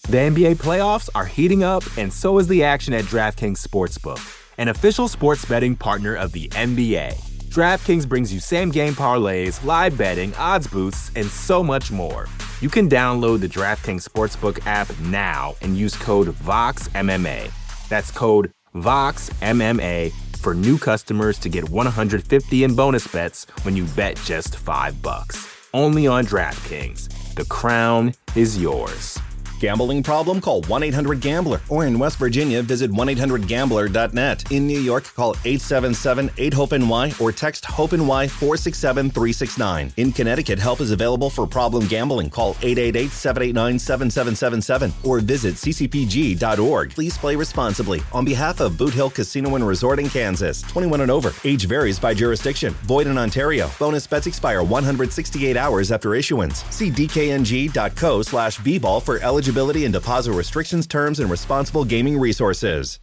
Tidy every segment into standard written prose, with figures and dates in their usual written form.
The NBA playoffs are heating up, and so is the action at DraftKings Sportsbook, an official sports betting partner of the NBA. DraftKings brings you same-game parlays, live betting, odds boosts, and so much more. You can download the DraftKings Sportsbook app now and use code VOXMMA. That's code VOXMMA for new customers to get $150 in bonus bets when you bet just $5. Only on DraftKings. The crown is yours. Gambling problem? Call 1-800-GAMBLER. Or in West Virginia, visit 1-800-GAMBLER.net. In New York, call 877-8-HOPE-NY or text HOPE-NY 467-369. In Connecticut, help is available for problem gambling. Call 888-789-7777 or visit ccpg.org. Please play responsibly. On behalf of Boot Hill Casino and Resort in Kansas, 21 and over. Age varies by jurisdiction. Void in Ontario. Bonus bets expire 168 hours after issuance. See dkng.co/bball for eligibility and deposit restrictions, terms, and responsible gaming resources.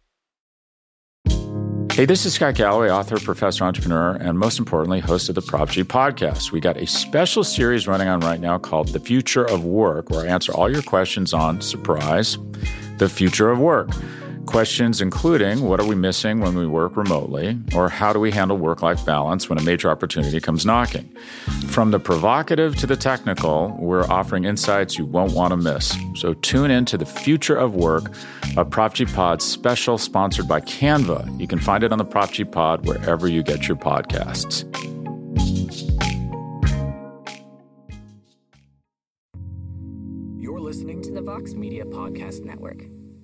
Hey, this is Scott Galloway, author, professor, entrepreneur, and most importantly, host of the Prop G podcast. We got a special series running on right now called The Future of Work, where I answer all your questions on, surprise, the future of work. Questions including, what are we missing when we work remotely? Or how do we handle work-life balance when a major opportunity comes knocking? From the provocative to the technical, we're offering insights you won't want to miss. So tune in to The Future of Work, a Prop G Pod special sponsored by Canva. You can find it on the Prop G Pod wherever you get your podcasts. You're listening to the Vox Media Podcast Network.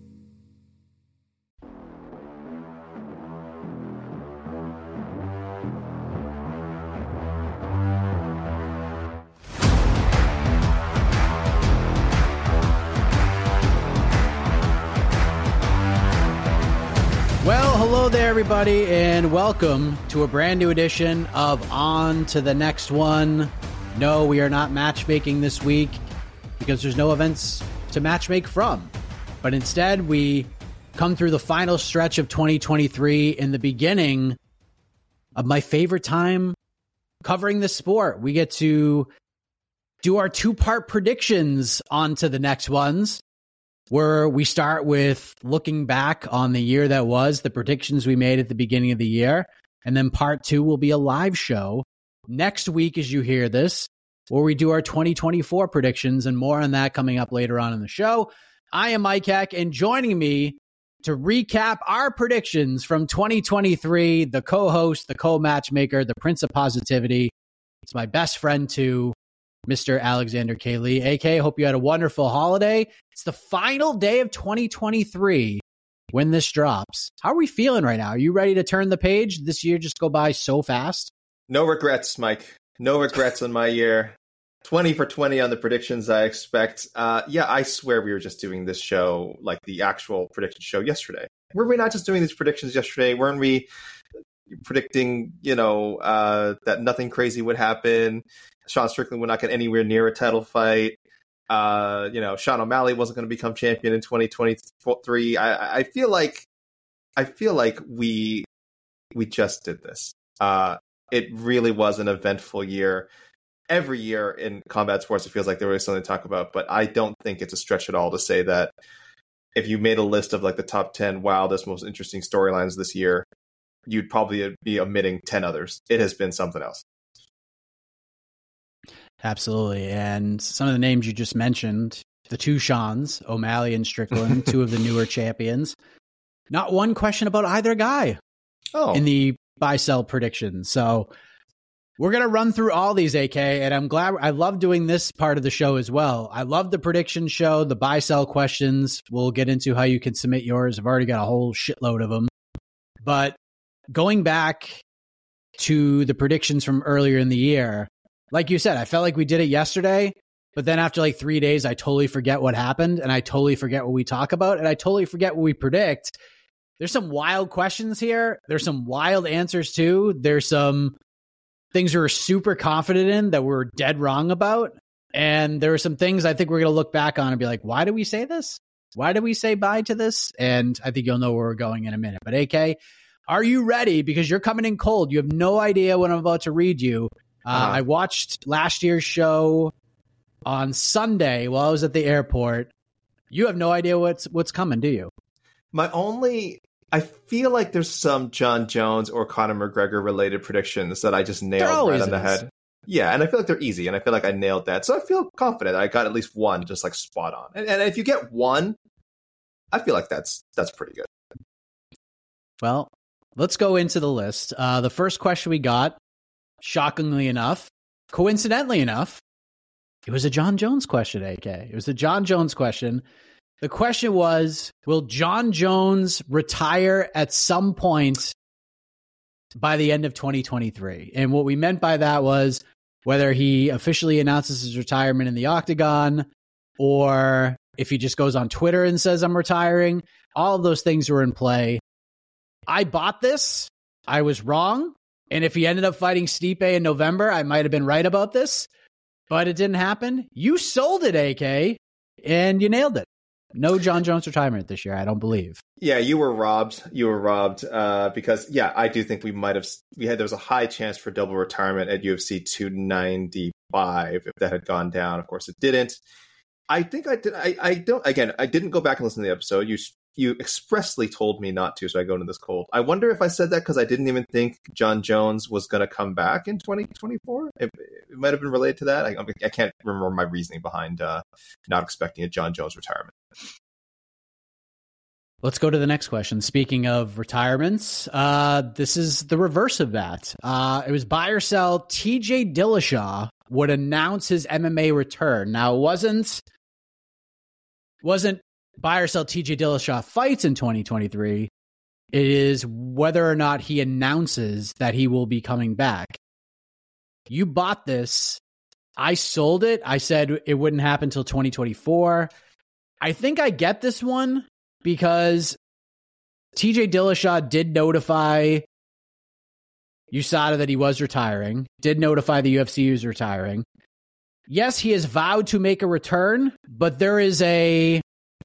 Well, hello there, everybody, and welcome to a brand new edition of On to the Next One. No, we are not matchmaking this week because there's no events to matchmake from. But instead, we come through the final stretch of 2023 in the beginning of my favorite time covering this sport. We get to do our two-part predictions on to the next ones, where we start with looking back on the year that was, the predictions we made at the beginning of the year. And then part two will be a live show next week as you hear this, where we do our 2024 predictions, and more on that coming up later on in the show. I am Mike Heck, and joining me to recap our predictions from 2023, the co-host, the co-matchmaker, the Prince of Positivity. It's my best friend too, Mr. Alexander K. Lee. AK, hope you had a wonderful holiday. It's the final day of 2023 when this drops. How are we feeling right now? Are you ready to turn the page? This year just go by so fast. No regrets, Mike. No regrets on my year. 20 for 20 on the predictions I expect. Yeah, I swear we were just doing this show, like the actual prediction show yesterday. Were we not just doing these predictions yesterday? Weren't we predicting, that nothing crazy would happen? Sean Strickland would not get anywhere near a title fight. Sean O'Malley wasn't going to become champion in 2023. I feel like we just did this. It really was an eventful year. Every year in combat sports, it feels like there was something to talk about, but I don't think it's a stretch at all to say that if you made a list of like the top 10 wildest, most interesting storylines this year, you'd probably be omitting 10 others. It has been something else. Absolutely. And some of the names you just mentioned, the two Seans, O'Malley and Strickland, two of the newer champions. Not one question about either guy in the buy-sell predictions. So we're going to run through all these, AK, and I'm glad. I love doing this part of the show as well. I love the prediction show, the buy-sell questions. We'll get into how you can submit yours. I've already got a whole shitload of them. But going back to the predictions from earlier in the year, like you said, I felt like we did it yesterday, but then after like 3 days, I totally forget what happened, and I totally forget what we talk about, and I totally forget what we predict. There's some wild questions here. There's some wild answers too. There's some things we're super confident in that we're dead wrong about. And there are some things I think we're going to look back on and be like, why did we say this? Why did we say bye to this? And I think you'll know where we're going in a minute. But AK, are you ready? Because you're coming in cold. You have no idea what I'm about to read you. I watched last year's show on Sunday while I was at the airport. You have no idea what's coming, do you? I feel like there's some Jon Jones or Conor McGregor related predictions that I just nailed right on the head. Yeah, and I feel like they're easy, and I feel like I nailed that. So I feel confident I got at least one just like spot on. And if you get one, I feel like that's pretty good. Well, let's go into the list. The first question we got, shockingly enough, coincidentally enough, it was a Jon Jones question, AK. It was a Jon Jones question. The question was, will Jon Jones retire at some point by the end of 2023? And what we meant by that was whether he officially announces his retirement in the Octagon or if he just goes on Twitter and says, I'm retiring. All of those things were in play. I bought this. I was wrong. And if he ended up fighting Stipe in November, I might have been right about this. But it didn't happen. You sold it, AK, and you nailed it. No Jon Jones retirement this year, I don't believe. Yeah, you were robbed. Because, yeah, I do think there was a high chance for double retirement at UFC 295 if that had gone down. Of course, it didn't. I think I did. I didn't go back and listen to the episode. You expressly told me not to, so I go into this cold. I wonder if I said that because I didn't even think Jon Jones was going to come back in 2024. It might have been related to that. I can't remember my reasoning behind not expecting a Jon Jones retirement. Let's go to the next question. Speaking of retirements, this is the reverse of that. It was buy or sell. TJ Dillashaw would announce his MMA return. Now, it wasn't buy or sell TJ Dillashaw fights in 2023. It is whether or not he announces that he will be coming back. You bought this. I sold it. I said it wouldn't happen until 2024. I think I get this one because TJ Dillashaw did notify USADA that he was retiring, did notify the UFC he was retiring. Yes, he has vowed to make a return, but there is a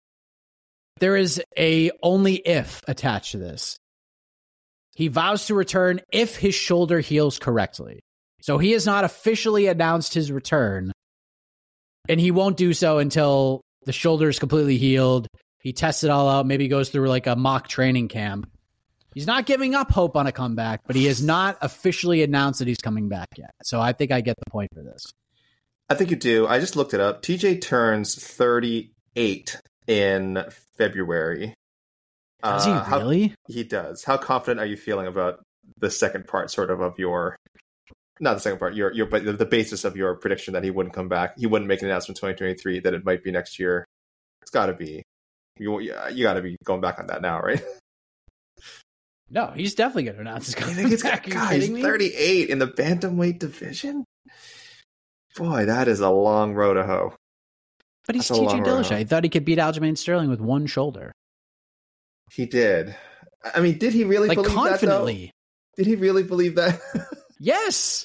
only if attached to this. He vows to return if his shoulder heals correctly. So he has not officially announced his return, and he won't do so until the shoulder is completely healed. He tests it all out, maybe goes through like a mock training camp. He's not giving up hope on a comeback, but he has not officially announced that he's coming back yet. So I think I get the point for this. I think you do. I just looked it up. TJ turns 38 in February. Does he really? He does. How confident are you feeling about the second part, sort of your, not the second part, but the basis of your prediction that he wouldn't come back? He wouldn't make an announcement in 2023, that it might be next year. It's got to be. You got to be going back on that now, right? No, he's definitely going to announce his coming back. He's 38 in the bantamweight division. Boy, that is a long road to hoe. But he's TJ Dillashaw. He thought he could beat Aljamain Sterling with one shoulder. He did. I mean, did he really believe confidently? That, though? Did he really believe that? Yes.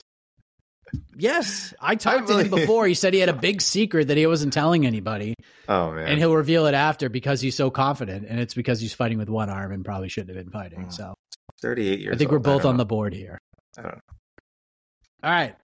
I talked to him before. He said he had a big secret that he wasn't telling anybody. Oh, man. And he'll reveal it after because he's so confident. And it's because he's fighting with one arm and probably shouldn't have been fighting. So 38 years I think we're both on the board here. I don't know. All right.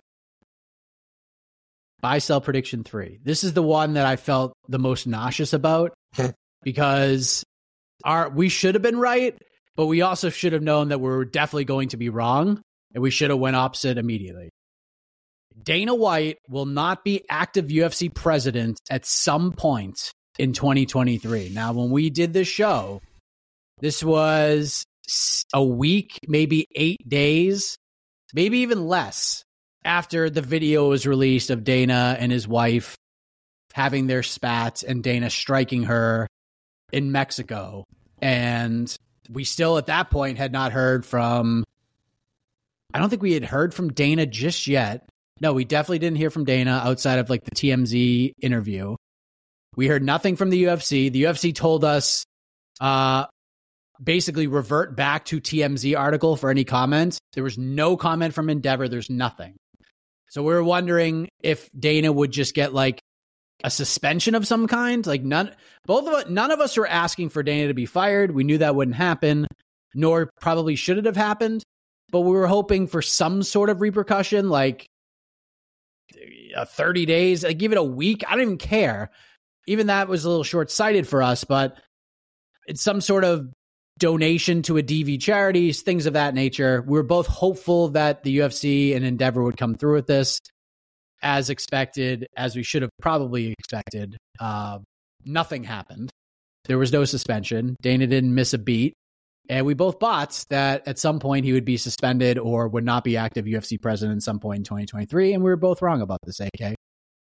Buy sell prediction 3. This is the one that I felt the most nauseous about because we should have been right, but we also should have known that we were definitely going to be wrong, and we should have went opposite immediately. Dana White will not be active UFC president at some point in 2023. Now, when we did this show, this was a week, maybe 8 days, maybe even less after the video was released of Dana and his wife having their spats and Dana striking her in Mexico. And we still at that point had not heard from, I don't think we had heard from Dana just yet. No, we definitely didn't hear from Dana outside of like the TMZ interview. We heard nothing from the UFC. The UFC told us basically revert back to TMZ article for any comment. There was no comment from Endeavor. There's nothing. So we were wondering if Dana would just get like a suspension of some kind. Like none of us were asking for Dana to be fired. We knew that wouldn't happen, nor probably should it have happened. But we were hoping for some sort of repercussion, like 30 days. I give it a week. I don't even care. even that was a little short-sighted for us, but it's some sort of donation to a DV charities, things of that nature. We were both hopeful that the UFC and Endeavor would come through with this as expected, as we should have probably expected. Nothing happened. There was no suspension. Dana didn't miss a beat. And we both bought that at some point he would be suspended or would not be active UFC president at some point in 2023. And we were both wrong about this, AK.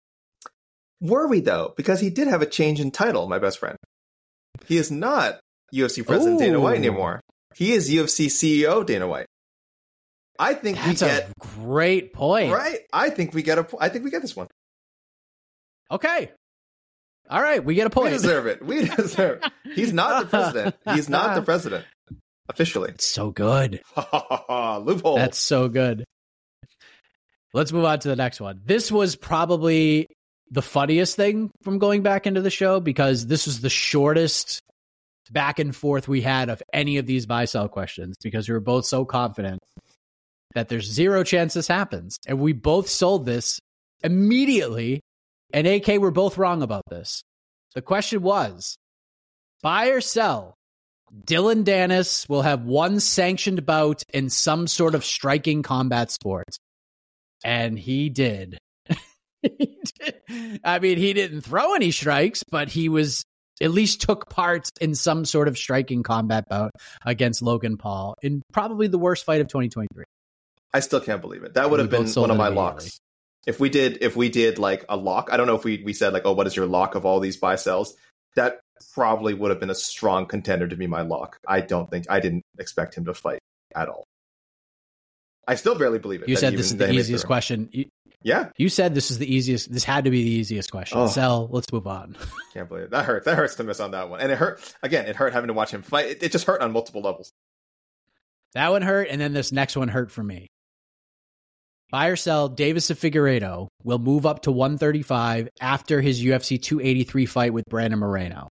Were we, though? Because he did have a change in title, my best friend. He is not UFC president Dana White anymore. He is UFC CEO Dana White. I think that's a great point. Right? I think we get this one. Okay. All right, we get a point. We deserve it. He's not the president. He's not the president. Officially. It's so good. Loophole. That's so good. Let's move on to the next one. This was probably the funniest thing from going back into the show because this was the shortest back and forth we had of any of these buy-sell questions because we were both so confident that there's zero chance this happens. And we both sold this immediately. And AK, we're both wrong about this. The question was, buy or sell? Dylan Dennis will have one sanctioned bout in some sort of striking combat sport. And he did. He did. I mean, he didn't throw any strikes, but he was at least took part in some sort of striking combat bout against Logan Paul in probably the worst fight of 2023. I still can't believe it. That would have been one of my locks. If we did like a lock, I don't know if we said like, oh, what is your lock of all these buy sells? That probably would have been a strong contender to be my lock. I didn't expect him to fight at all. I still barely believe it. You said this is the easiest question. Yeah. You said this is the easiest. This had to be the easiest question. Sell. Let's move on. Can't believe it. That hurts. That hurts to miss on that one. And it hurt. Again, it hurt having to watch him fight. It just hurt on multiple levels. That one hurt. And then this next one hurt for me. Buy or sell, Davis and Figueiredo will move up to 135 after his UFC 283 fight with Brandon Moreno.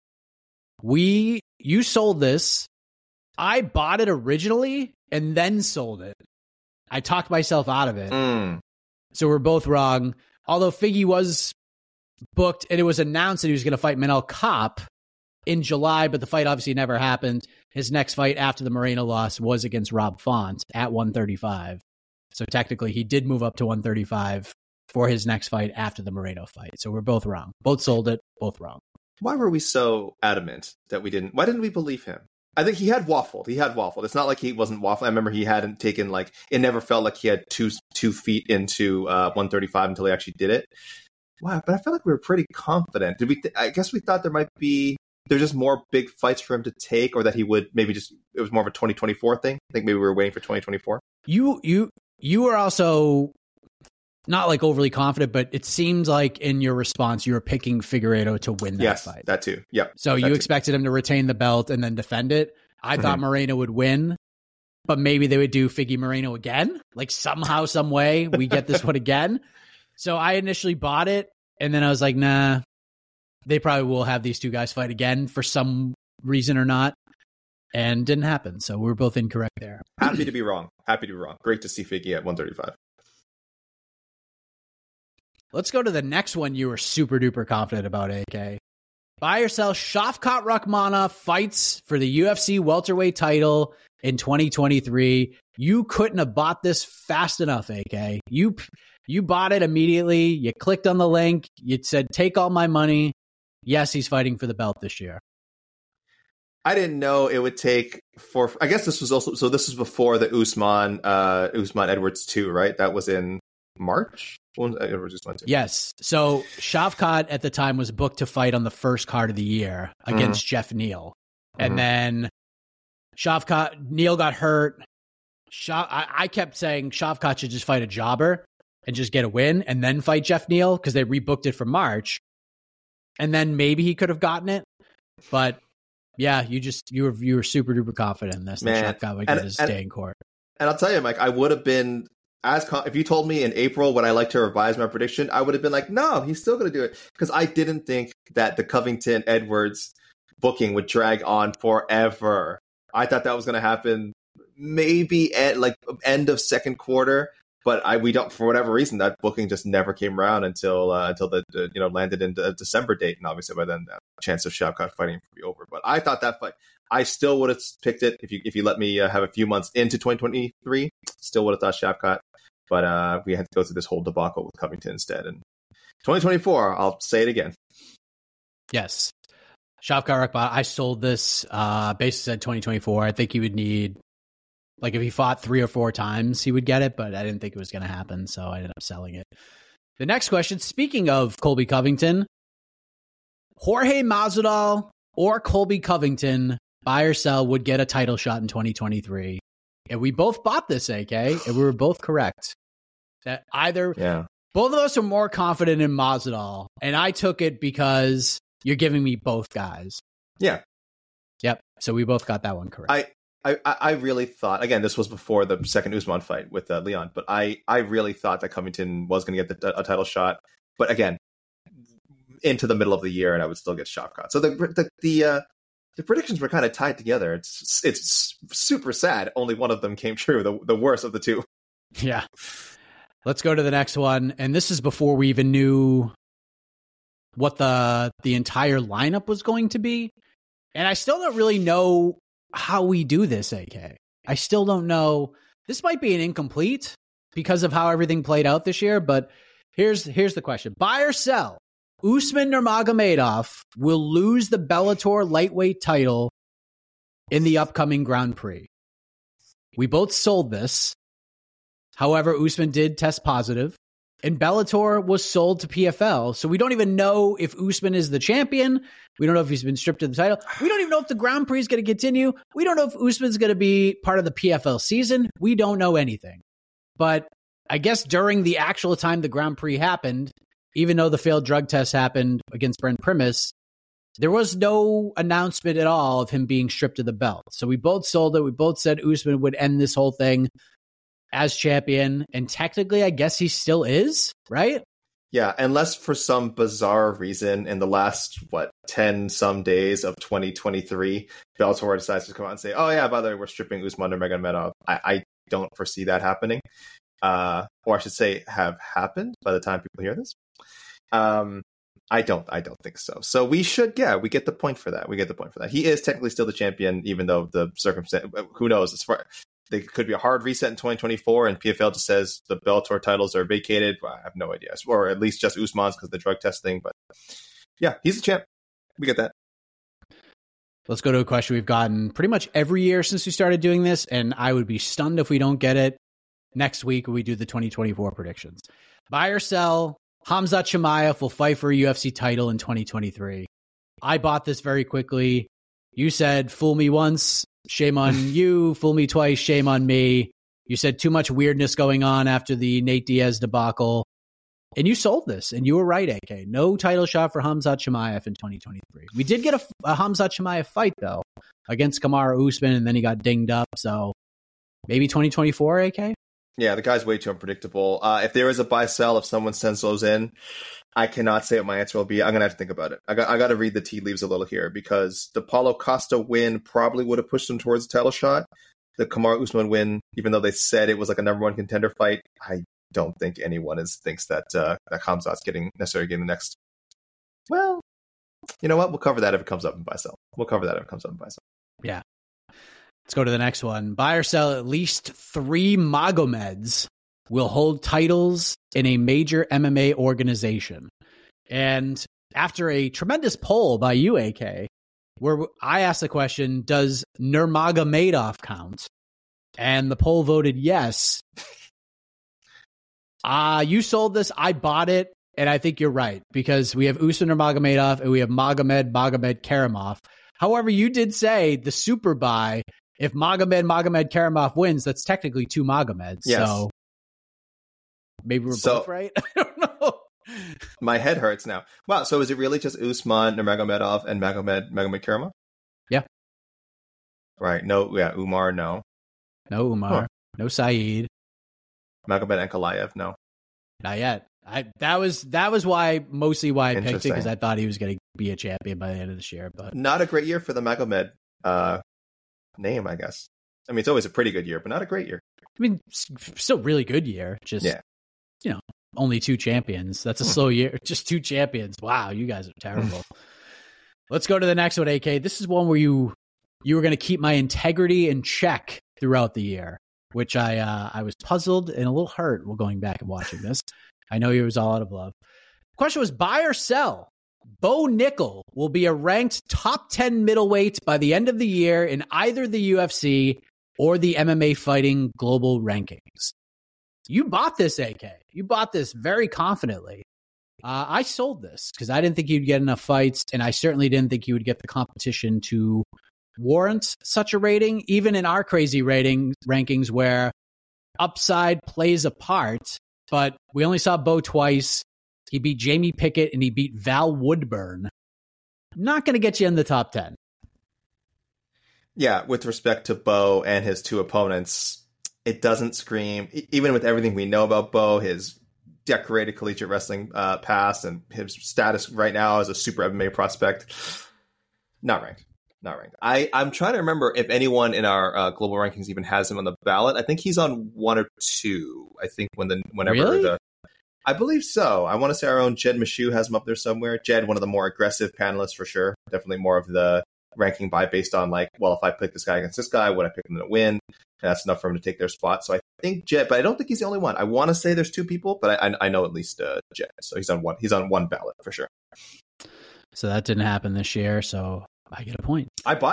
You sold this. I bought it originally and then sold it. I talked myself out of it. So we're both wrong. Although Figgy was booked and it was announced that he was going to fight Manel Kape in July, but the fight obviously never happened. His next fight after the Moreno loss was against Rob Font at 135. So technically, he did move up to 135 for his next fight after the Moreno fight. So we're both wrong. Both sold it, both wrong. Why were we so adamant that we didn't? Why didn't we believe him? I think he had waffled. It's not like he wasn't waffling. I remember he hadn't taken it never felt like he had two feet into 135 until he actually did it. Wow, but I felt like we were pretty confident. Did we? I guess we thought there's just more big fights for him to take, or that he would maybe it was more of a 2024 thing. I think maybe we were waiting for 2024. You were also not like overly confident, but it seems like in your response, you were picking Figueiredo to win that fight. Yes, that too. Yep. So you expected him to retain the belt and then defend it. I thought Moreno would win, but maybe they would do Figgy Moreno again. Like somehow, some way, we get this one again. So I initially bought it, and then I was like, nah, they probably will have these two guys fight again for some reason or not. And didn't happen. So we're both incorrect there. Happy to be wrong. Great to see Figgy at 135. Let's go to the next one you were super duper confident about, AK. Buy or sell, Shavkat Rakhmonov fights for the UFC welterweight title in 2023. You couldn't have bought this fast enough, AK. You bought it immediately. You clicked on the link. You said, take all my money. Yes, he's fighting for the belt this year. I didn't know it would take I guess this was also, so this was before the Usman Edwards 2, right? That was in March? Yes. So Shavkat at the time was booked to fight on the first card of the year against Jeff Neal. And then Neal got hurt. I kept saying Shavkat should just fight a jobber and just get a win and then fight Jeff Neal because they rebooked it for March. And then maybe he could have gotten it. But yeah, you were super duper confident in this. That Shavkat would get his day in court. And I'll tell you, Mike, I would have been if you told me in April when I like to revise my prediction, I would have been like, no, he's still going to do it, because I didn't think that the Covington Edwards booking would drag on forever. I thought that was going to happen maybe at end of second quarter, But we don't, for whatever reason, that booking just never came around until the landed in the December date, and obviously by then the chance of Shavkat fighting would be over. But I thought that fight, I still would have picked it if you let me have a few months into 2023. Still would have thought Shavkat, but we had to go through this whole debacle with Covington instead. And 2024, I'll say it again. Yes, Shavkat Rakhmonov. I sold this. Basically said 2024. I think he would need. Like, if he fought 3 or 4 times, he would get it, but I didn't think it was going to happen, so I ended up selling it. The next question, speaking of Colby Covington, Jorge Masvidal or Colby Covington, buy or sell, would get a title shot in 2023. And we both bought this, AK, and we were both correct. That both of us are more confident in Masvidal, and I took it because you're giving me both guys. Yeah. Yep, so we both got that one correct. I really thought, again, this was before the second Usman fight with Leon, but I really thought that Covington was going to get a title shot. But again, into the middle of the year, and I would still get Shavkat. So the predictions were kind of tied together. It's super sad. Only one of them came true, the worst of the two. Yeah. Let's go to the next one. And this is before we even knew what the entire lineup was going to be. And I still don't really know how we do this, AK. I still don't know. This might be an incomplete because of how everything played out this year, but here's the question. Buy or sell? Usman Nurmagomedov will lose the Bellator lightweight title in the upcoming Grand Prix. We both sold this. However, Usman did test positive, and Bellator was sold to PFL. So we don't even know if Usman is the champion. We don't know if he's been stripped of the title. We don't even know if the Grand Prix is going to continue. We don't know if Usman's going to be part of the PFL season. We don't know anything. But I guess during the actual time the Grand Prix happened, even though the failed drug test happened against Brent Primus, there was no announcement at all of him being stripped of the belt. So we both sold it. We both said Usman would end this whole thing as champion, and technically I guess he still is, right? Yeah, unless for some bizarre reason in the last 10 some days of 2023 Bellator decides to come out and say, oh yeah, by the way, we're stripping Usman Nurmagomedov. I don't foresee that happening, or I should say have happened by the time people hear this. I don't think so. So we should, we get the point for that. He is technically still the champion, even though the circumstance, who knows, as far there could be a hard reset in 2024, and PFL just says the Bellator titles are vacated. Well, I have no idea, or at least just Usman's because of the drug testing. But yeah, he's the champ. We get that. Let's go to a question we've gotten pretty much every year since we started doing this, and I would be stunned if we don't get it next week when we do the 2024 predictions. Buy or sell? Khamzat Chimaev will fight for a UFC title in 2023. I bought this very quickly. You said, fool me once, shame on you. Fool me twice, shame on me. You said too much weirdness going on after the Nate Diaz debacle. And you sold this, and you were right, AK. No title shot for Khamzat Chimaev in 2023. We did get a Khamzat Chimaev fight, though, against Kamaru Usman, and then he got dinged up. So maybe 2024, AK? Yeah, the guy's way too unpredictable. If there is a buy-sell, if someone sends those in, I cannot say what my answer will be. I'm going to have to think about it. I got to read the tea leaves a little here, because the Paulo Costa win probably would have pushed him towards a title shot. The Kamaru Usman win, even though they said it was like a number one contender fight, I don't think anyone thinks that Khamzat's necessarily getting the next. Well, you know what? We'll cover that if it comes up in buy-sell. Yeah. Let's go to the next one. Buy or sell? At least 3 Magomeds will hold titles in a major MMA organization. And after a tremendous poll by you, AK, where I asked the question, does Nurmagomedov count? And the poll voted yes. You sold this. I bought it. And I think you're right, because we have Usman Nurmagomedov and we have Magomed Karimov. However, you did say the super buy. If Magomed Karimov wins, that's technically 2 Magomeds. Yes. So maybe we're both right. I don't know. My head hurts now. Wow. So is it really just Usman Nurmagomedov and Magomed Karimov? Yeah. Right. No. Yeah. Umar. No. No Umar. Huh. No Saeed. Magomed Ankalaev. No. Not yet. That was mostly why I picked it, because I thought he was going to be a champion by the end of this year. But not a great year for the Magomed name, I guess. I mean, it's always a pretty good year, but not a great year. I mean, still really good year. Just, you know, only 2 champions. That's a slow year. Just 2 champions. Wow, you guys are terrible. Let's go to the next one, AK. This is one where you were going to keep my integrity in check throughout the year, which I was puzzled and a little hurt while going back and watching this. I know it was all out of love. Question was, buy or sell? Bo Nickel will be a ranked top 10 middleweight by the end of the year in either the UFC or the MMA Fighting Global Rankings. You bought this, AK. You bought this very confidently. I sold this because I didn't think you'd get enough fights, and I certainly didn't think you would get the competition to warrant such a rating, even in our crazy rankings where upside plays a part. But we only saw Bo twice. He beat Jamie Pickett and he beat Val Woodburn. Not going to get you in the top 10. Yeah, with respect to Bo and his 2 opponents, it doesn't scream, even with everything we know about Bo, his decorated collegiate wrestling past and his status right now as a super MMA prospect, not ranked. I'm trying to remember if anyone in our global rankings even has him on the ballot. I think he's on 1 or 2. I think I believe so. I want to say our own Jed Meshew has him up there somewhere. Jed, one of the more aggressive panelists for sure. Definitely more of the ranking based on like, well, if I pick this guy against this guy, would I pick him to win? And that's enough for him to take their spot. So I think Jed, but I don't think he's the only one. I want to say there's 2 people, but I know at least Jed. So he's on one ballot for sure. So that didn't happen this year. So I get a point.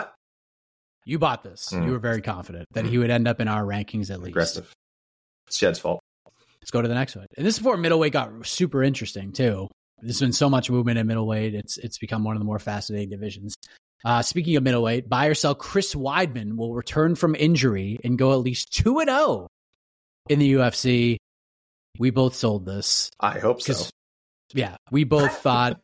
You bought this. You were very confident that he would end up in our rankings at least. Aggressive. It's Jed's fault. Let's go to the next one. And this is before middleweight got super interesting too. There's been so much movement in middleweight. It's become one of the more fascinating divisions. Speaking of middleweight, buy or sell, Chris Weidman will return from injury and go at least 2-0 in the UFC. We both sold this. I hope so. Yeah, we both thought.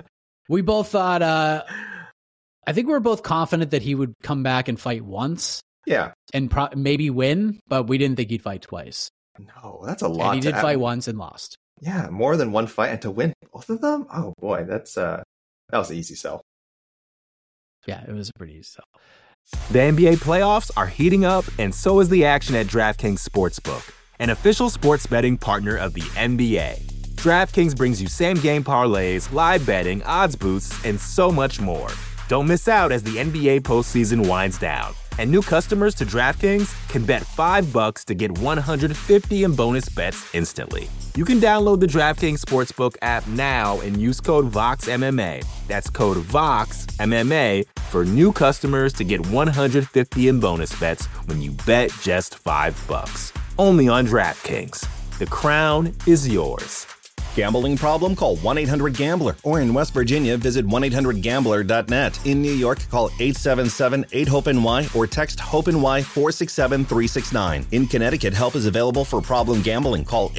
I think we were both confident that he would come back and fight once. Yeah, and maybe win, but we didn't think he'd fight twice. No, that's a lot. And he did fight once and lost. Yeah, more than one fight, and to win both of them. Oh boy, that was an easy sell. Yeah, it was a pretty easy sell. The NBA playoffs are heating up, and so is the action at DraftKings Sportsbook, an official sports betting partner of the NBA. DraftKings brings you same-game parlays, live betting, odds boosts, and so much more. Don't miss out as the NBA postseason winds down. And new customers to DraftKings can bet $5 to get $150 in bonus bets instantly. You can download the DraftKings Sportsbook app now and use code VOXMMA. That's code VOXMMA for new customers to get $150 in bonus bets when you bet just $5. Only on DraftKings. The crown is yours. Gambling problem? Call 1-800-GAMBLER. Or in West Virginia, visit 1-800-GAMBLER.net. In New York, call 877-8-HOPE-NY or text HOPE-NY 467-369. In Connecticut, help is available for problem gambling. Call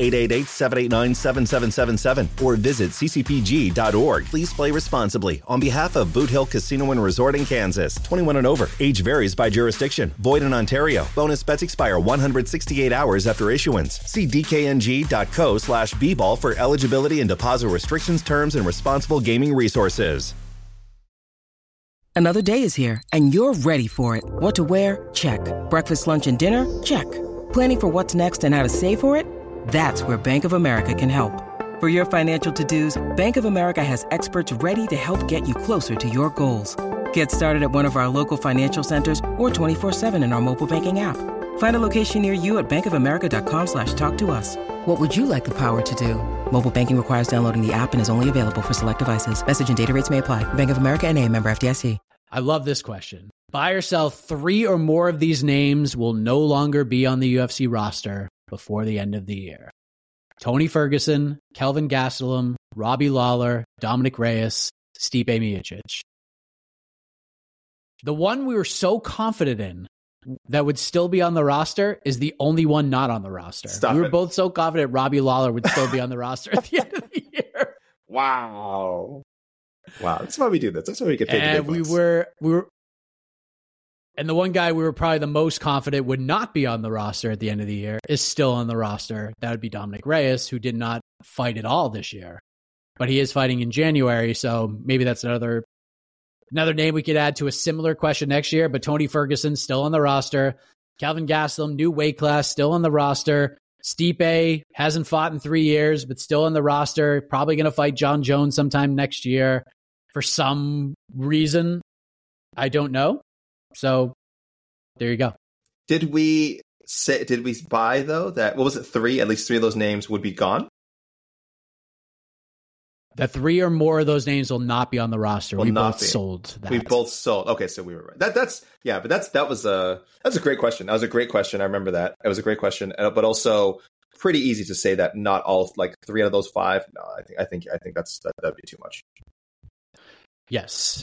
888-789-7777 or visit ccpg.org. Please play responsibly. On behalf of Boot Hill Casino and Resort in Kansas, 21 and over. Age varies by jurisdiction. Void in Ontario. Bonus bets expire 168 hours after issuance. See dkng.co/bball for eligibility and deposit restrictions, terms, and responsible gaming resources. Another day is here, and you're ready for it. What to wear? Check. Breakfast, lunch, and dinner? Check. Planning for what's next and how to save for it? That's where Bank of America can help. For your financial to-dos, Bank of America has experts ready to help get you closer to your goals. Get started at one of our local financial centers or 24/7 in our mobile banking app. Find a location near you at bankofamerica.com/talktous. What would you like the power to do? Mobile banking requires downloading the app and is only available for select devices. Message and data rates may apply. Bank of America NA, member FDIC. I love this question. Buy or sell, 3 or more of these names will no longer be on the UFC roster before the end of the year. Tony Ferguson, Kelvin Gastelum, Robbie Lawler, Dominic Reyes, Stipe Miocic. The one we were so confident in that would still be on the roster is the only one not on the roster. We were both so confident Robbie Lawler would still be on the roster at the end of the year. Wow. That's why we do this. That's why we get paid. And we were, and the one guy we were probably the most confident would not be on the roster at the end of the year is still on the roster. That would be Dominic Reyes, who did not fight at all this year, but he is fighting in January. So maybe that's another name we could add to a similar question next year, but Tony Ferguson still on the roster. Kelvin Gastelum, new weight class, still on the roster. Stipe hasn't fought in 3 years, but still on the roster. Probably going to fight John Jones sometime next year for some reason. I don't know. So there you go. Did we buy, though, that, what was it, at least 3 of those names would be gone? That 3 or more of those names will not be on the roster. We both sold that. We both sold. Okay, so we were right. That's a great question. That was a great question. I remember that. It was a great question, but also pretty easy to say that not all, like 3 out of those 5. No, I think that'd be too much. Yes,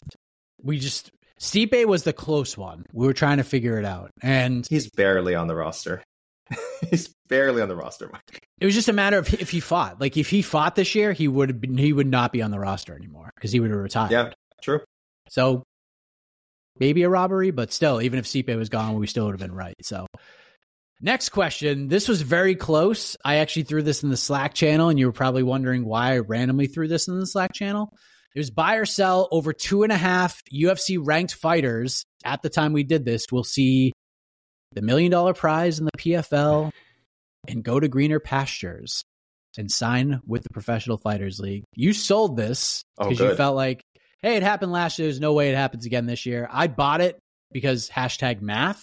Stipe was the close one. We were trying to figure it out, and he's barely on the roster. He's barely on the roster, Mike. It was just a matter of if he fought. Like, if he fought this year, he would not be on the roster anymore because he would have retired. Yeah, true. So maybe a robbery, but still, even if Stipe was gone, we still would have been right. So next question. This was very close. I actually threw this in the Slack channel, and you were probably wondering why I randomly threw this in the Slack channel. It was buy or sell over 2.5 UFC ranked fighters. At the time we did this, we'll see the $1 million prize in the PFL and go to greener pastures and sign with the Professional Fighters League. You sold this because you felt like, hey, it happened last year. There's no way it happens again this year. I bought it because #math.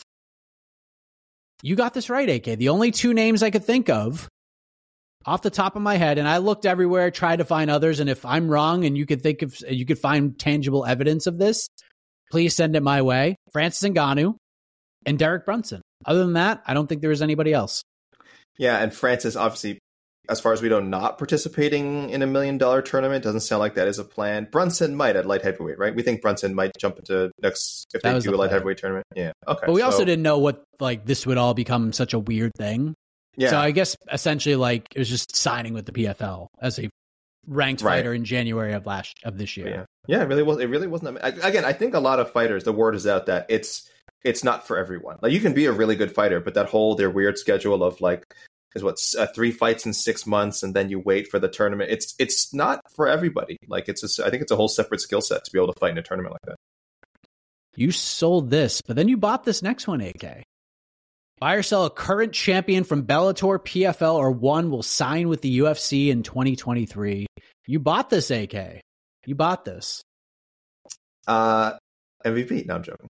You got this right, AK. The only 2 names I could think of off the top of my head, and I looked everywhere, tried to find others, and if I'm wrong and you could find tangible evidence of this, please send it my way. Francis Ngannou and Derek Brunson. Other than that, I don't think there was anybody else. Yeah, and Francis, obviously, as far as we know, not participating in $1 million tournament. Doesn't sound like that is a plan. Brunson might at light heavyweight, right? We think Brunson might jump into next if they do a light heavyweight tournament. Yeah, okay. But we also didn't know what, like, this would all become such a weird thing. Yeah. So I guess essentially, like, it was just signing with the PFL as a ranked fighter in January of this year. Yeah, it really wasn't. Again, I think a lot of fighters, the word is out that it's not for everyone. Like, you can be a really good fighter, but their weird schedule of, like, is 3 fights in 6 months, and then you wait for the tournament. It's not for everybody. Like, I think it's a whole separate skill set to be able to fight in a tournament like that. You sold this, but then you bought this next one, AK. Buy or sell a current champion from Bellator, PFL, or ONE will sign with the UFC in 2023. You bought this, AK. You bought this. MVP. No, I'm joking.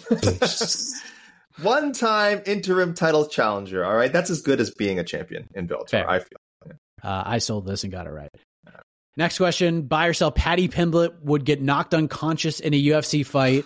One-time interim title challenger. All right, that's as good as being a champion in Bellator. Fair. I feel. Yeah. I sold this and got it right. Next question: buy or sell Paddy Pimblett would get knocked unconscious in a UFC fight,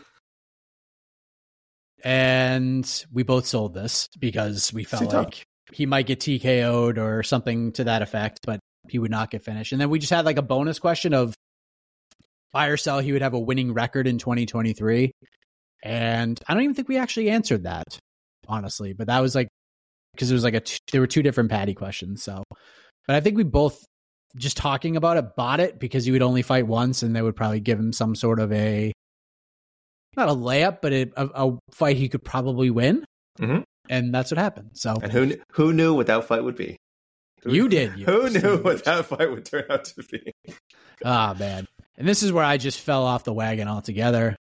and we both sold this because we felt like he might get TKO'd or something to that effect, but he would not get finished. And then we just had like a bonus question of buy or sell. He would have a winning record in 2023. And I don't even think we actually answered that, honestly. But that was like, because it was like there were 2 different Paddy questions. So, but I think we both, just talking about it, bought it because he would only fight once, and they would probably give him some sort of not a layup, but a fight he could probably win. Mm-hmm. And that's what happened. So, and who knew what that fight would be? You did. Who knew what that fight would turn out to be? Ah, man. And this is where I just fell off the wagon altogether.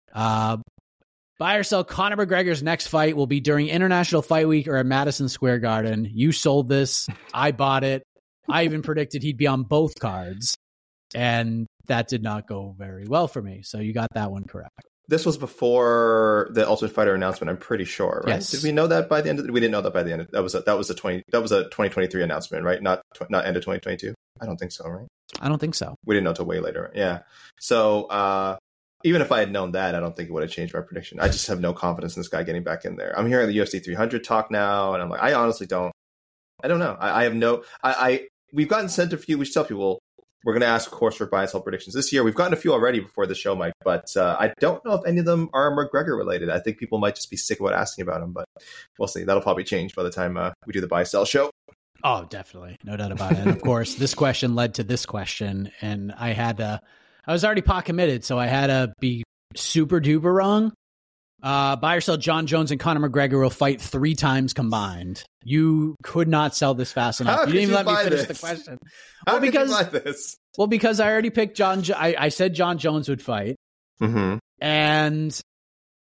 Buy or sell Conor McGregor's next fight will be during International Fight Week or at Madison Square Garden. You sold this. I bought it. I even predicted he'd be on both cards. And that did not go very well for me. So you got that one correct. This was before the Ultimate Fighter announcement, I'm pretty sure, right? Yes. Did we know that by the end we didn't know that by the end that was a 2023 announcement, right? Not end of 2022. I don't think so, right? I don't think so. We didn't know until way later. Yeah. So even if I had known that, I don't think it would have changed my prediction. I just have no confidence in this guy getting back in there. I'm hearing the UFC 300 talk now, and I'm like, I honestly don't. I don't know. I have no. We've gotten sent a few. We should tell people we're going to ask, of course, for buy and sell predictions this year. We've gotten a few already before the show, Mike, but I don't know if any of them are McGregor related. I think people might just be sick about asking about him, but we'll see. That'll probably change by the time we do the buy sell show. Oh, definitely. No doubt about it. And of course, this question led to this question, and I was already pot committed, so I had to be super duper wrong. Buy or sell John Jones and Conor McGregor will fight 3 times combined. You could not sell this fast enough. You didn't even let me finish the question. How could you buy this? Well, because I already picked I said John Jones would fight. Mm-hmm. And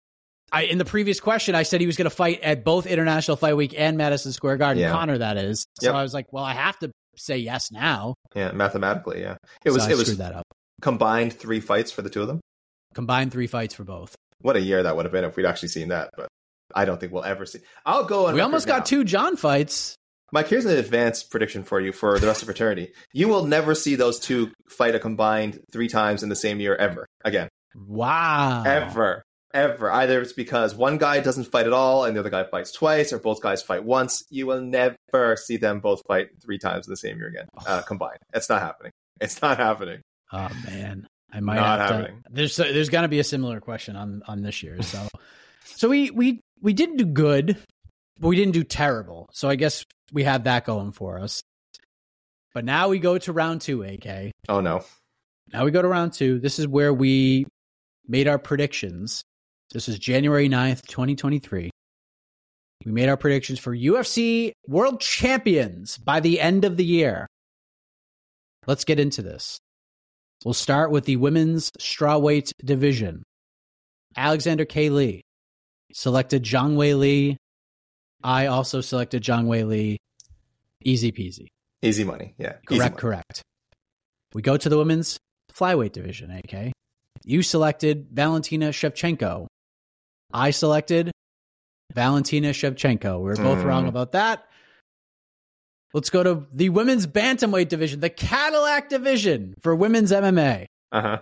in the previous question, I said he was going to fight at both International Fight Week and Madison Square Garden. Yeah. Conor, that is. Yep. So I was like, well, I have to say yes now. Yeah, mathematically, yeah. It was screwed that up. Combined 3 fights for the two of them. Combined 3 fights for both. What a year that would have been if we'd actually seen that, but I don't think we'll ever see. I'll go on. We almost got 2 John fights. Mike, here's an advanced prediction for you for the rest of fraternity. You will never see those two fight a combined 3 times in the same year ever again. Wow. Ever. Either it's because one guy doesn't fight at all and the other guy fights twice, or both guys fight once. You will never see them both fight 3 times in the same year again, combined. It's not happening. It's not happening. Oh, man. I might not have happening. to. There's going to be a similar question on this year. So we didn't do good, but we didn't do terrible. So I guess we have that going for us. But now we go to round 2, AK. Oh, no. Now we go to round 2. This is where we made our predictions. This is January 9th, 2023. We made our predictions for UFC World Champions by the end of the year. Let's get into this. We'll start with the women's strawweight division. Alexander K. Lee selected Zhang Weili. I also selected Zhang Weili. Easy peasy. Easy money, yeah. Correct. We go to the women's flyweight division, AK. You selected Valentina Shevchenko. I selected Valentina Shevchenko. We were both wrong about that. Let's go to the women's bantamweight division, the Cadillac division for women's MMA. Uh-huh.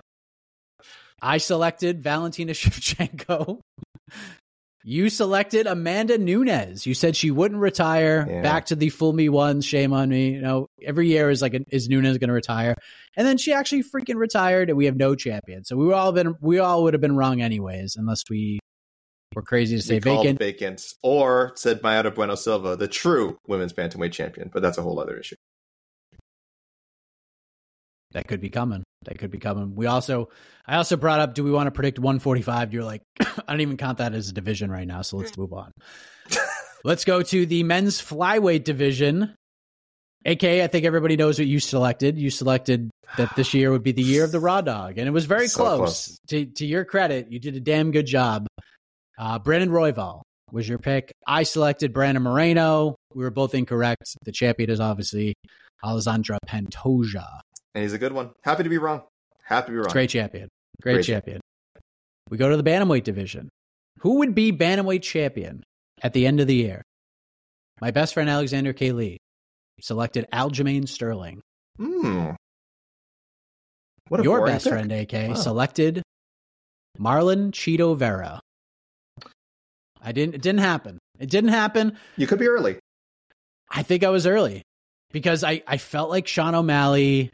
I selected Valentina Shevchenko. You selected Amanda Nunes. You said she wouldn't retire. Yeah. Back to the fool me once, shame on me. You know, every year is like, is Nunes going to retire? And then she actually freaking retired, and we have no champion. So we all would have been wrong anyways, unless we were crazy to say vacant. Or said Mayara Bueno Silva, the true women's bantamweight champion. But that's a whole other issue. That could be coming. I also brought up, do we want to predict 145? You're like, I don't even count that as a division right now, so let's move on. Let's go to the men's flyweight division. AK, I think everybody knows what you selected. You selected that this year would be the year of the Raw Dog, and it was very close. To your credit, you did a damn good job. Brandon Royval was your pick. I selected Brandon Moreno. We were both incorrect. The champion is obviously Alessandra Pantoja. And he's a good one. Happy to be wrong. Great champion. Great champion. We go to the bantamweight division. Who would be bantamweight champion at the end of the year? My best friend Alexander K. Lee selected Aljamain Sterling. What a Your boring best pick. friend AK selected Marlon Cheeto Vera. It didn't happen. You could be early. I think I was early because I felt like Sean O'Malley.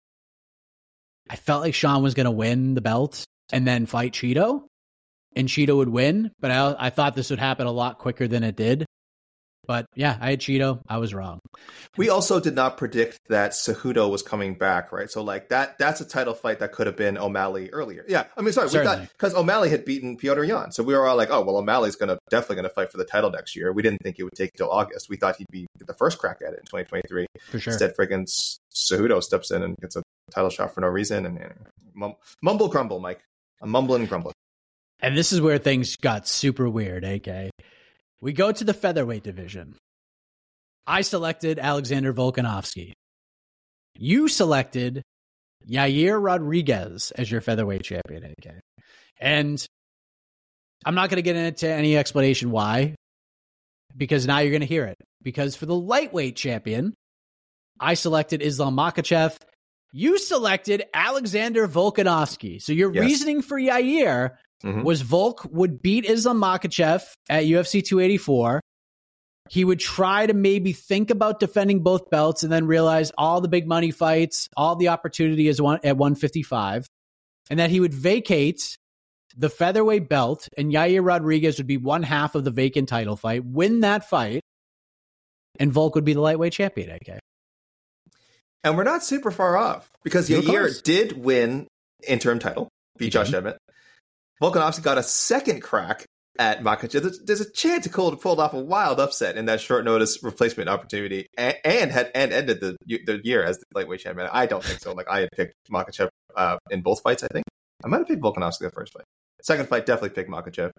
I felt like Sean was going to win the belt and then fight Cheeto, and Cheeto would win. But I thought this would happen a lot quicker than it did. But yeah, I had Cheeto. I was wrong. We also did not predict that Cejudo was coming back, right? So like that's a title fight that could have been O'Malley earlier. Yeah, I mean, sorry, we thought because O'Malley had beaten Piotr Jan, so we were all like, oh well, O'Malley's definitely gonna fight for the title next year. We didn't think it would take till August. We thought he'd be the first crack at it in 2023. For sure. Instead, friggin' Cejudo steps in and gets a title shot for no reason, and mumble grumble, Mike. I'm mumbling and grumbling. And this is where things got super weird, AK. We go to the featherweight division. I selected Alexander Volkanovski. You selected Yair Rodriguez as your featherweight champion, AK. And I'm not going to get into any explanation why, because now you're going to hear it. Because for the lightweight champion, I selected Islam Makhachev. You selected Alexander Volkanovski. So your reasoning for Yair was Volk would beat Islam Makhachev at UFC 284. He would try to maybe think about defending both belts and then realize all the big money fights, all the opportunity is at 155, and that he would vacate the featherweight belt and Yair Rodriguez would be one half of the vacant title fight, win that fight, and Volk would be the lightweight champion, AK. And we're not super far off because Yair did win interim title, beat Josh Emmett. Volkanovski got a second crack at Makhachev. There's a chance he pulled off a wild upset in that short notice replacement opportunity and ended the year as the lightweight champion. I don't think so. Like I had picked Makhachev in both fights, I think. I might have picked Volkanovski the first fight. Second fight, definitely pick Makhachev.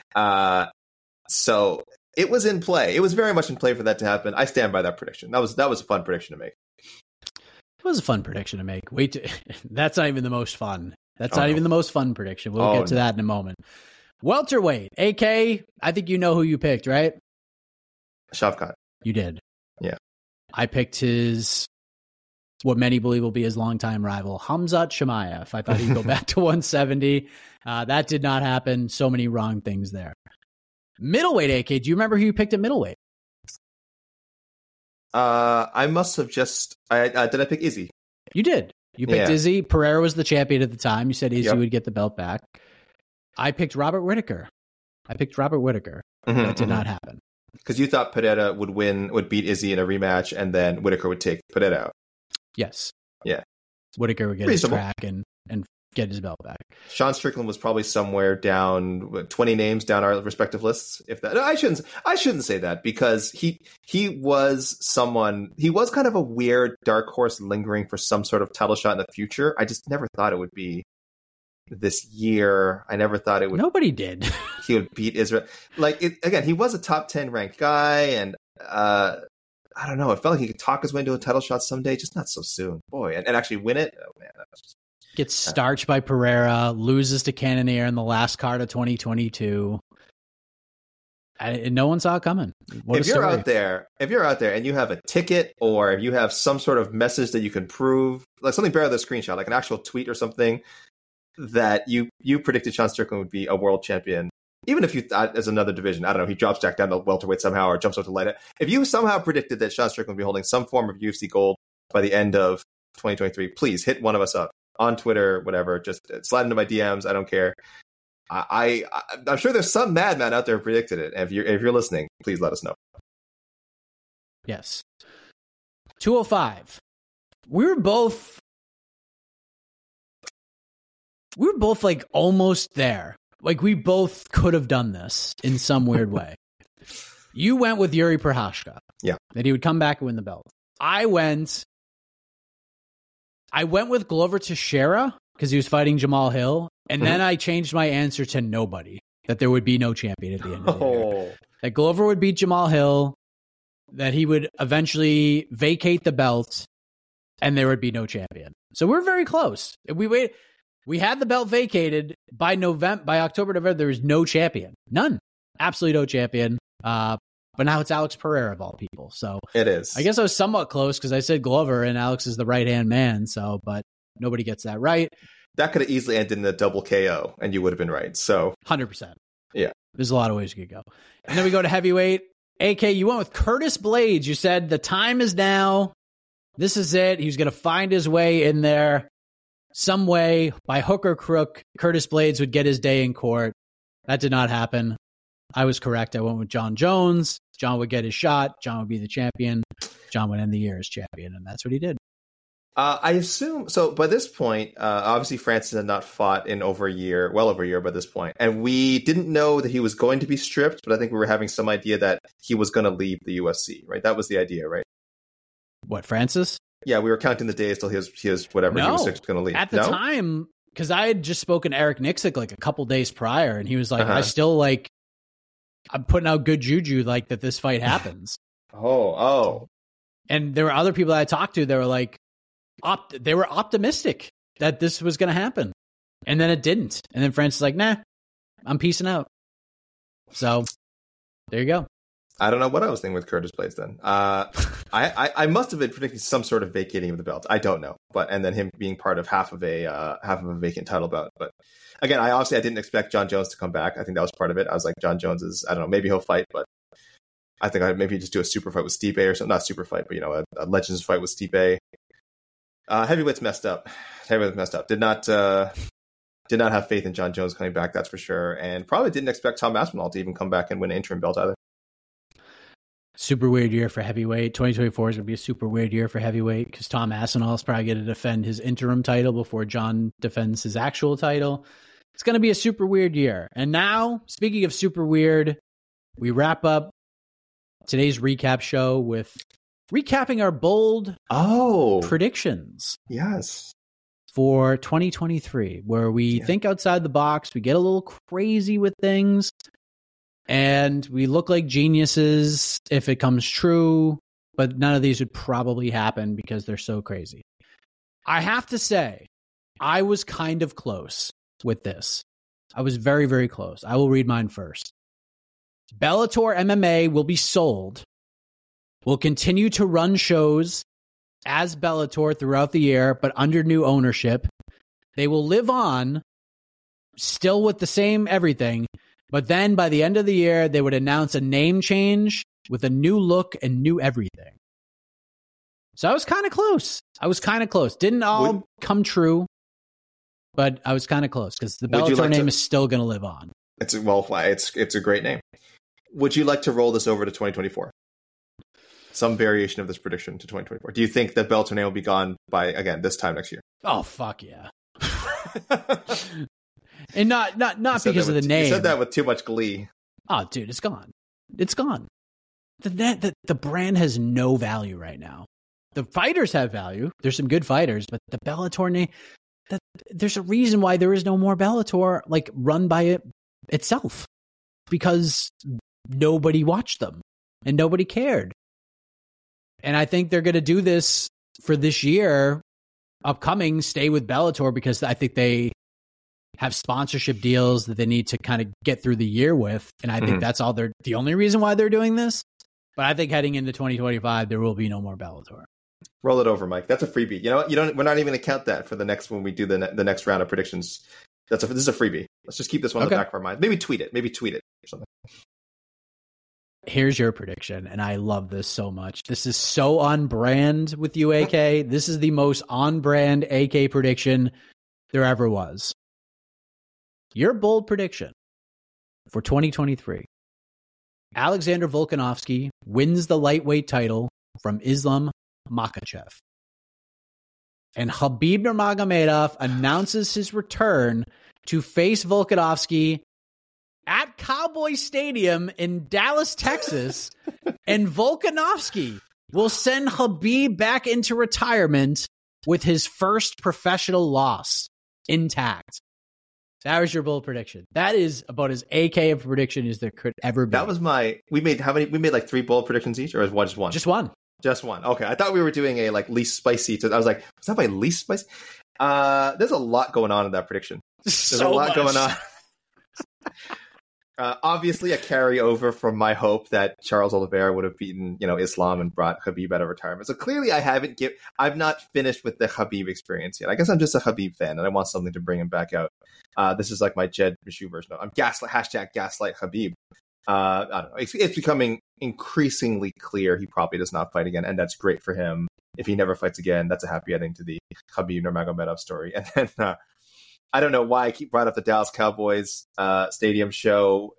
So it was in play. It was very much in play for that to happen. I stand by that prediction. That was a fun prediction to make. It was a fun prediction to make. That's not even the most fun. That's not even the most fun prediction. We'll get to that in a moment. Welterweight, AK, I think you know who you picked, right? Shavkat. You did. Yeah. I picked what many believe will be his longtime rival, Khamzat Chimaev. I thought he'd go back to 170. That did not happen. So many wrong things there. Middleweight, AK, do you remember who you picked at middleweight? I must have just... did I pick Izzy? You did. You picked Izzy. Pereira was the champion at the time. You said Izzy would get the belt back. I picked Robert Whittaker. That did not happen. Because you thought Pereira would beat Izzy in a rematch, and then Whittaker would take Pereira out. Yes. Yeah. Whittaker would get his crack and get his belt back. Sean Strickland was probably somewhere down 20 names down our respective lists. If that, no, I shouldn't say that, because he was kind of a weird dark horse lingering for some sort of title shot in the future. I just never thought it would be this year. I never thought it would. Nobody did. He would beat Israel. Again, he was a top 10 ranked guy, and I don't know. It felt like he could talk his way into a title shot someday, just not so soon. Boy, and actually win it. Oh man, that was just... Gets starched by Pereira, loses to Cannonier in the last card of 2022. No one saw it coming. If you're out there and you have a ticket, or if you have some sort of message that you can prove, like something better than a screenshot, like an actual tweet or something, that you predicted Sean Strickland would be a world champion, even if you thought as another division, I don't know, he drops back down to welterweight somehow or jumps up to light. If you somehow predicted that Sean Strickland would be holding some form of UFC gold by the end of 2023, please hit one of us up on Twitter, whatever. Just slide into my DMs. I don't care. I'm sure there's some madman out there who predicted it. And if you're listening, please let us know. Yes. 205. We were both like almost there. Like we both could have done this in some weird way. You went with Yuri Prochazka. Yeah. That he would come back and win the belt. I went with Glover Teixeira because he was fighting Jamal Hill. And then I changed my answer to nobody. That there would be no champion at the end of the year. That Glover would beat Jamal Hill. That he would eventually vacate the belt. And there would be no champion. So we're very close. We had the belt vacated by October, November. There was no champion. None. Absolutely no champion. But now it's Alex Pereira of all people. So it is. I guess I was somewhat close because I said Glover and Alex is the right-hand man. So, but nobody gets that right. That could have easily ended in a double KO and you would have been right. So 100%. Yeah. There's a lot of ways you could go. And then we go to heavyweight. AK, you went with Curtis Blades. You said the time is now. This is it. He was going to find his way in there. Some way, by hook or crook, Curtis Blades would get his day in court. That did not happen. I was correct. I went with John Jones. John would get his shot. John would be the champion. John would end the year as champion, and that's what he did. I assume, so by this point, obviously Francis had not fought in well over a year by this point, and we didn't know that he was going to be stripped, but I think we were having some idea that he was going to leave the UFC, right? That was the idea, right? What, Francis? Yeah, we were counting the days till he was whatever he was going to leave. At the time, because I had just spoken to Eric Nixick like a couple days prior, and he was like, I still like, I'm putting out good juju like that this fight happens. Oh. And there were other people that I talked to that were like, they were optimistic that this was going to happen. And then it didn't. And then Francis was like, nah, I'm peacing out. So there you go. I don't know what I was thinking with Curtis Blades then. I must have been predicting some sort of vacating of the belt. I don't know, and then him being part of half of a vacant title bout. But again, I didn't expect John Jones to come back. I think that was part of it. I was like, John Jones is, I don't know, maybe he'll fight, but I think I'd maybe just do a super fight with Stipe or something. Not super fight, but a Legends fight with Stipe. Heavyweight's messed up. Did not have faith in John Jones coming back. That's for sure, and probably didn't expect Tom Aspinall to even come back and win an interim belt either. Super weird year for heavyweight. 2024 is going to be a super weird year for heavyweight because Tom Aspinall is probably going to defend his interim title before John defends his actual title. It's going to be a super weird year. And now, speaking of super weird, we wrap up today's recap show with recapping our bold predictions. Yes. for 2023, where we think outside the box, we get a little crazy with things, and we look like geniuses if it comes true, but none of these would probably happen because they're so crazy. I have to say, I was kind of close with this. I was very, very close. I will read mine first. Bellator MMA will be sold, will continue to run shows as Bellator throughout the year, but under new ownership. They will live on, still with the same everything, but then by the end of the year, they would announce a name change with a new look and new everything. So I was kind of close. Didn't all come true, but I was kind of close because the Bellator name is still going to live on. It's a great name. Would you like to roll this over to 2024? Some variation of this prediction to 2024. Do you think that Bellator name will be gone by, again, this time next year? Oh, fuck yeah. And not because of the name. You said that with too much glee. Oh, dude, it's gone. It's gone. The brand has no value right now. The fighters have value. There's some good fighters, but the Bellator name, there's a reason why there is no more Bellator like run by it itself, because nobody watched them and nobody cared. And I think they're going to do this for this year, upcoming, stay with Bellator, because I think they have sponsorship deals that they need to kind of get through the year with. And I think that's all the only reason why they're doing this. But I think heading into 2025, there will be no more Bellator. Roll it over, Mike. That's a freebie. You know what? We're not even going to count that for the next, when we do the next round of predictions. This is a freebie. Let's just keep this one in the back of our mind. Maybe tweet it or something. Here's your prediction, and I love this so much. This is so on brand with you, AK. This is the most on brand AK prediction there ever was. Your bold prediction for 2023. Alexander Volkanovski wins the lightweight title from Islam Makhachev. And Khabib Nurmagomedov announces his return to face Volkanovski at Cowboy Stadium in Dallas, Texas, and Volkanovski will send Khabib back into retirement with his first professional loss intact. That was your bold prediction. That is about as AK of a prediction as there could ever be. That was we made like 3 bold predictions each, or just one? Just one. Okay. I thought we were doing a like least spicy. I was like, was that my least spicy? There's a lot going on in that prediction. There's a lot going on. Obviously, a carryover from my hope that Charles Oliveira would have beaten, Islam and brought Khabib out of retirement. So clearly, I've not finished with the Khabib experience yet. I guess I'm just a Khabib fan, and I want something to bring him back out. This is like my Jed Meshew version. I'm gaslight Khabib. I don't know. It's becoming increasingly clear he probably does not fight again, and that's great for him. If he never fights again, that's a happy ending to the Khabib Nurmagomedov story. And then I don't know why I keep brought up the Dallas Cowboys stadium show.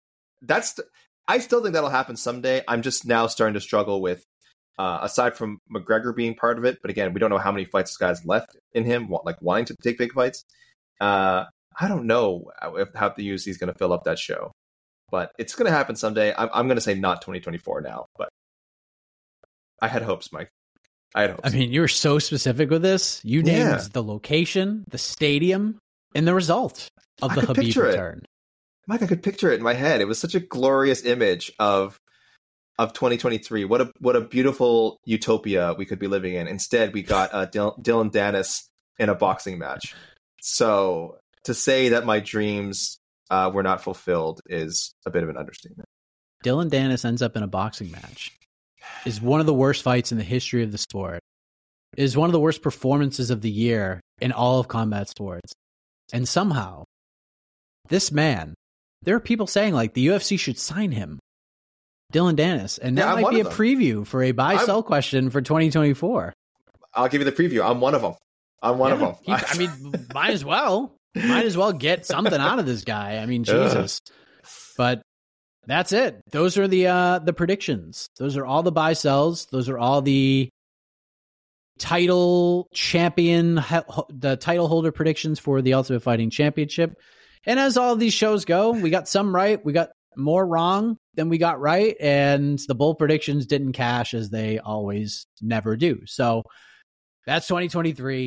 I still think that'll happen someday. I'm just now starting to struggle with, aside from McGregor being part of it, but again, we don't know how many fights this guy's left in him, like wanting to take big fights. I don't know how the UFC is going to fill up that show, but it's going to happen someday. I'm going to say not 2024 now, but I had hopes, Mike. I mean, you were so specific with this. You named the location, the stadium, and the result of the Khabib return. Mike, I could picture it in my head. It was such a glorious image of 2023. What a beautiful utopia we could be living in. Instead, we got Dylan Dennis in a boxing match. So to say that my dreams were not fulfilled is a bit of an understatement. Dylan Dennis ends up in a boxing match. Is one of the worst fights in the history of the sport. Is one of the worst performances of the year in all of combat sports. And somehow, this man, there are people saying like the UFC should sign him. Dylan Dennis. And that might be a preview for a buy-sell question for 2024. I'll give you the preview. I'm one of them. of them. I mean, might as well. Might as well get something out of this guy. I mean, Jesus. But that's it. Those are the predictions. Those are all the buy sells. Those are all the title holder predictions for the Ultimate Fighting Championship. And as all of these shows go, we got some right. We got more wrong than we got right. And the bold predictions didn't cash, as they always never do. So that's 2023.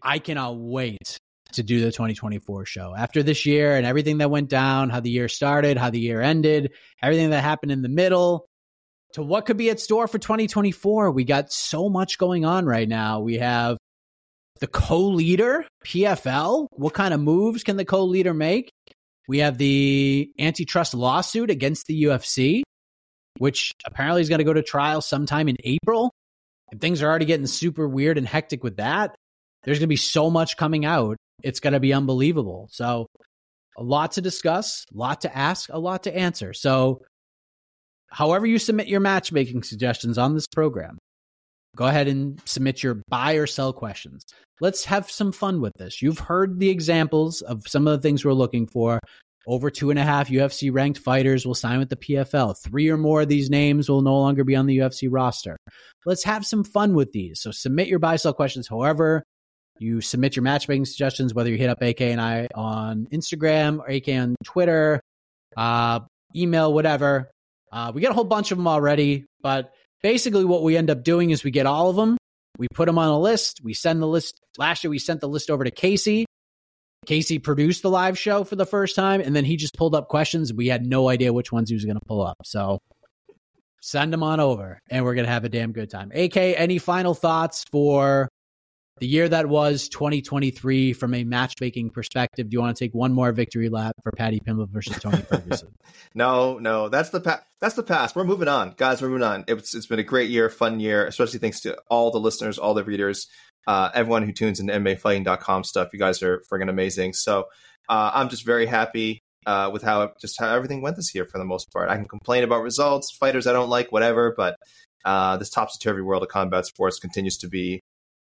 I cannot wait to do the 2024 show. After this year and everything that went down, how the year started, how the year ended, everything that happened in the middle, to what could be at store for 2024. We got so much going on right now. We have the co-leader, PFL. What kind of moves can the co-leader make? We have the antitrust lawsuit against the UFC, which apparently is going to go to trial sometime in April. And things are already getting super weird and hectic with that. There's going to be so much coming out. It's going to be unbelievable. So a lot to discuss, a lot to ask, a lot to answer. So however you submit your matchmaking suggestions on this program, go ahead and submit your buy or sell questions. Let's have some fun with this. You've heard the examples of some of the things we're looking for. Over 2.5 UFC ranked fighters will sign with the PFL. 3 or more of these names will no longer be on the UFC roster. Let's have some fun with these. So submit your buy sell questions however you submit your matchmaking suggestions, whether you hit up AK and I on Instagram or AK on Twitter, email, whatever. We got a whole bunch of them already, but basically what we end up doing is we get all of them. We put them on a list. We send the list. Last year, we sent the list over to Casey. Casey produced the live show for the first time, and then he just pulled up questions. We had no idea which ones he was going to pull up. So send them on over, and we're going to have a damn good time. AK, any final thoughts for the year that was 2023 from a matchmaking perspective? Do you want to take one more victory lap for Paddy Pimblett versus Tony Ferguson? No, that's the past. We're moving on, guys. We're moving on. It's been a great year, fun year, especially thanks to all the listeners, all the readers, everyone who tunes into MMAfighting.com stuff. You guys are friggin' amazing. So I'm just very happy with how everything went this year for the most part. I can complain about results, fighters I don't like, whatever, but this topsy-turvy world of combat sports continues to be,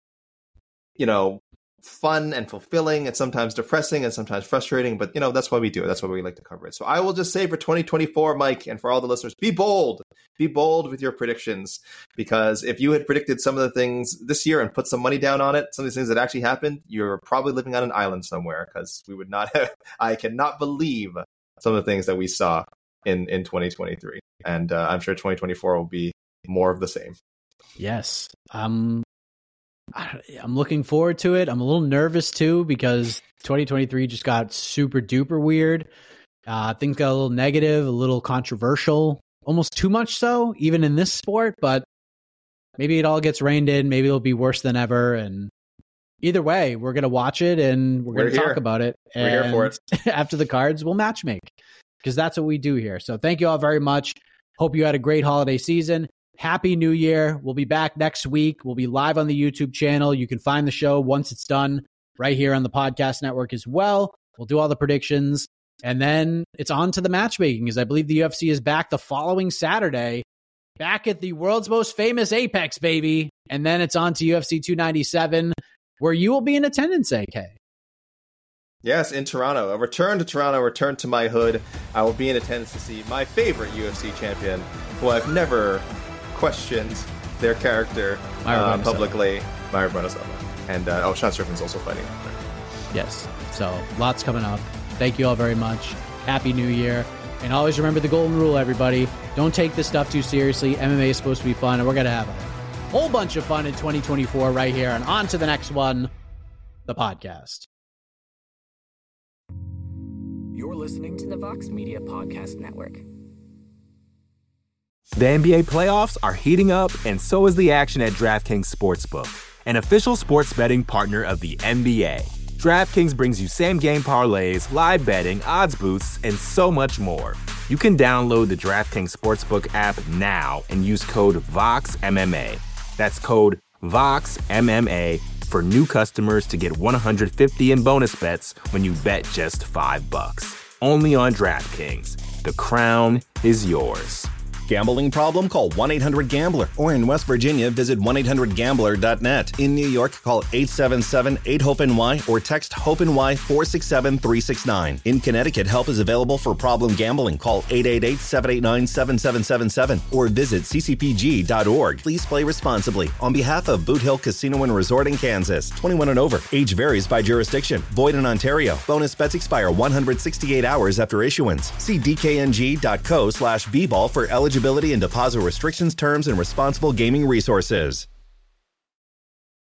fun and fulfilling and sometimes depressing and sometimes frustrating, but that's why we do it. That's why we like to cover it. So I will just say for 2024, Mike, and for all the listeners, be bold with your predictions, because if you had predicted some of the things this year and put some money down on it, some of these things that actually happened, you're probably living on an island somewhere, because we would not have, I cannot believe some of the things that we saw in 2023. And I'm sure 2024 will be more of the same. Yes. I'm looking forward to it. I'm a little nervous too, because 2023 just got super duper weird. Things got a little negative, a little controversial, almost too much so, even in this sport. But maybe it all gets reined in. Maybe it'll be worse than ever. And either way, we're going to watch it and we're going to talk about it. We're here for it. After the cards, we'll matchmake, because that's what we do here. So thank you all very much. Hope you had a great holiday season. Happy New Year. We'll be back next week. We'll be live on the YouTube channel. You can find the show once it's done right here on the podcast network as well. We'll do all the predictions. And then it's on to the matchmaking, because I believe the UFC is back the following Saturday, back at the world's most famous Apex, baby. And then it's on to UFC 297, where you will be in attendance, AK. Yes, in Toronto. A return to Toronto, return to my hood. I will be in attendance to see my favorite UFC champion, who I've never questioned their character publicly, Mayra Bueno Silva. And Sean Strickland's also fighting. Yes. So lots coming up. Thank you all very much. Happy New Year. And always remember the golden rule, everybody. Don't take this stuff too seriously. MMA is supposed to be fun, and we're going to have a whole bunch of fun in 2024 right here. And on to the next one, the podcast. You're listening to the Vox Media Podcast Network. The NBA playoffs are heating up, and so is the action at DraftKings Sportsbook, an official sports betting partner of the NBA. DraftKings brings you same-game parlays, live betting, odds boosts, and so much more. You can download the DraftKings Sportsbook app now and use code VOXMMA. That's code VOXMMA for new customers to get $150 in bonus bets when you bet just $5. Only on DraftKings. The crown is yours. Gambling problem? Call 1-800-GAMBLER. Or in West Virginia, visit 1-800-GAMBLER.net. In New York, call 877-8-HOPE-NY or text HOPE-NY 467-369. In Connecticut, help is available for problem gambling. Call 888-789-7777 or visit ccpg.org. Please play responsibly. On behalf of Boot Hill Casino and Resort in Kansas, 21 and over. Age varies by jurisdiction. Void in Ontario. Bonus bets expire 168 hours after issuance. See dkng.co/bball for eligibility and deposit restrictions, terms, and responsible gaming resources.